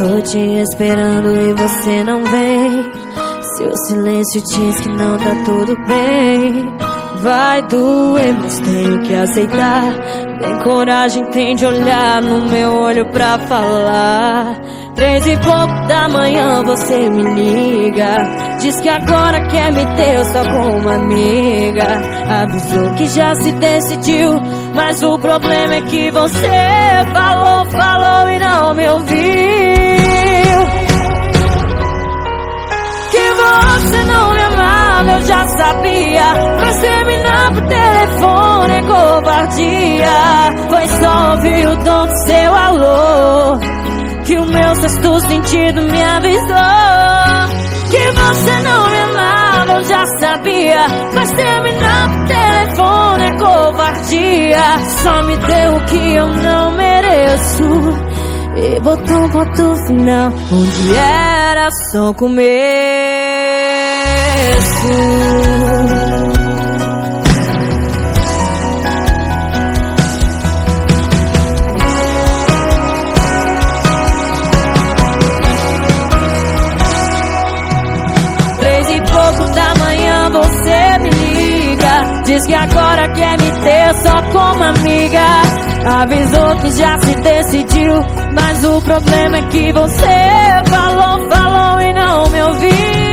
Tô te esperando e você não vem. Seu silêncio diz que não tá tudo bem. Vai doer, mas tenho que aceitar. Tem coragem, tem de olhar no meu olho pra falar. 3 e pouco da manhã você me liga, diz que agora quer me ter só com uma amiga. Avisou que já se decidiu, mas o problema é que você falou e não me ouviu. Que você não me amava, eu já sabia, mas terminar por telefone é covardia. Foi só ouvir o tom do seu alô que o meu sexto sentido me avisou. Que você não me amava, eu já sabia, mas terminar por telefone é covardia. Só me deu o que eu não mereço e botou um ponto final onde era só o começo. 3 e pouco da manhã você me liga, diz que agora quer me ter só como amiga. Avisou que já se decidiu, mas o problema é que você falou e não me ouviu.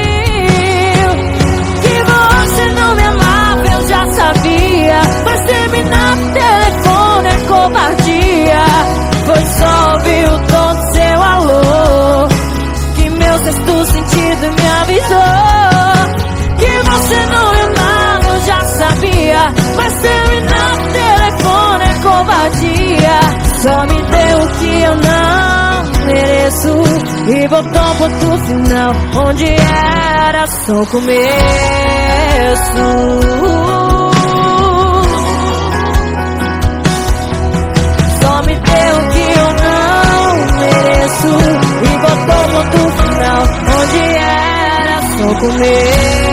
Que você não me amava, eu já sabia, mas terminar por telefone é covardia. Foi só ouvir o tom do seu alô que meu sexto sentido me avisou. Que você não me amava, eu já sabia, mas terminar por telefone é covardia. Só me deu o que eu não mereço e botou um ponto final onde era só o começo. Só me deu o que eu não mereço e botou um ponto final onde era só o começo.